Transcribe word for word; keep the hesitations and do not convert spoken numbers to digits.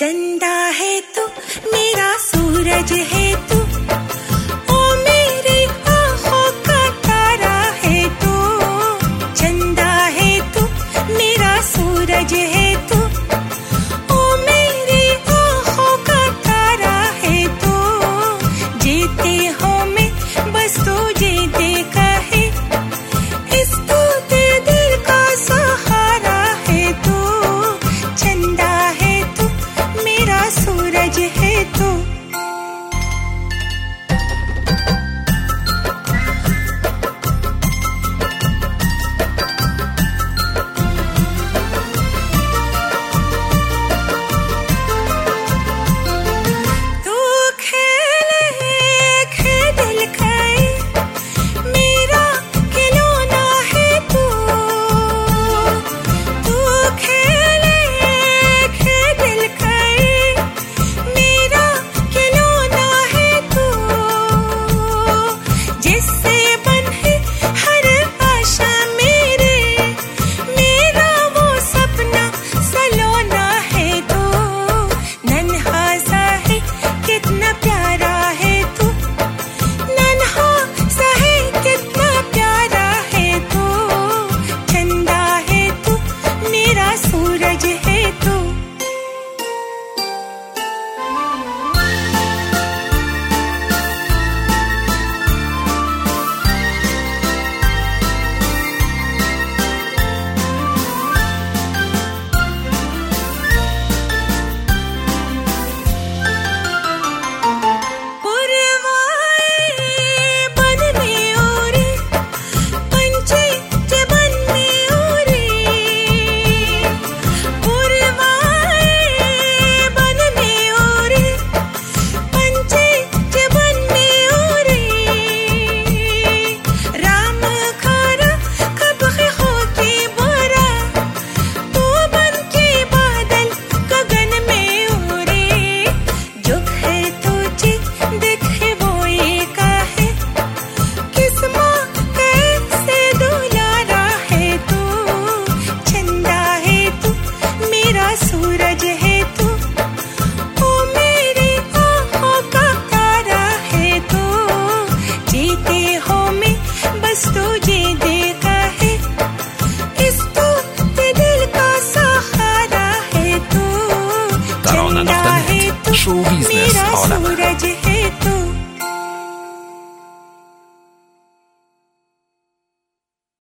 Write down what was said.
चंदा है तू, मेरा सूरज है तू, ओ मेरी आँखों का तारा है तू। चंदा है तू, मेरा सूरज है तू, ओ मेरी आँखों का तारा है तू। जीते हो मैं बस तुझे देखा है, इस टूटे दिल का सहारा है तू। चंदा है तू, मेरा सूरज है तू। तू खेले खेल दिल खाए, मेरा खिलौना है तू। तू खेले खेल दिल खाए, मेरा खिलौना है तू। जिससे बंधे हर आशा मेरे, मेरा वो सपना सलोना है तू। नन्हा सा है कितना प्यारा है तू, नन्हा सा है कितना प्यारा है तू। चंदा है तू, मेरा सूरज है तू। पुरवाए बन में उड़े, पंछी के बन में उड़े। पुरवाए बन में उड़े, पंछी के बन में उड़े। राम खारा कब हो के बोरा, तू बन के बादल गगन में उड़े। जुग है तुझे देखे वो एक है, किस्मा कैसे दुलारा है तू। चंदा है तू, मेरा सूरज है तू, ओ मेरी आँखों का तारा है तू। जीते हो मैं बस तुझे देखा है, इस टूटे दिल का सहारा है तू। ترانه चंदा نقطه है نت तू, شو بیزنس मेरा عالمه सूरज है तू।